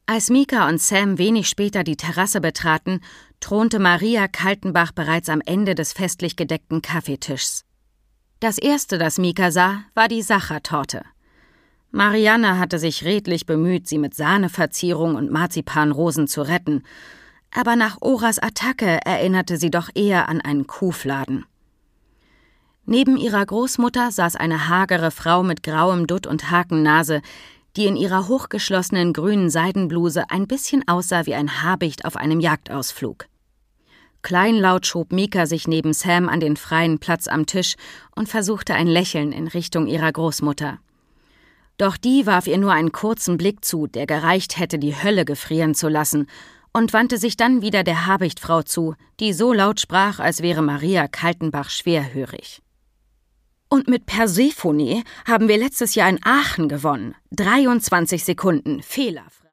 Als Mika und Sam wenig später die Terrasse betraten, thronte Maria Kaltenbach bereits am Ende des festlich gedeckten Kaffeetischs. Das Erste, das Mika sah, war die Sachertorte. Marianne hatte sich redlich bemüht, sie mit Sahneverzierung und Marzipanrosen zu retten, aber nach Oras Attacke erinnerte sie doch eher an einen Kuhfladen. Neben ihrer Großmutter saß eine hagere Frau mit grauem Dutt und Hakennase, die in ihrer hochgeschlossenen grünen Seidenbluse ein bisschen aussah wie ein Habicht auf einem Jagdausflug. Kleinlaut schob Mika sich neben Sam an den freien Platz am Tisch und versuchte ein Lächeln in Richtung ihrer Großmutter. Doch die warf ihr nur einen kurzen Blick zu, der gereicht hätte, die Hölle gefrieren zu lassen, und wandte sich dann wieder der Habichtfrau zu, die so laut sprach, als wäre Maria Kaltenbach schwerhörig. »Und mit Persephone haben wir letztes Jahr in Aachen gewonnen. 23 Sekunden, fehlerfrei.«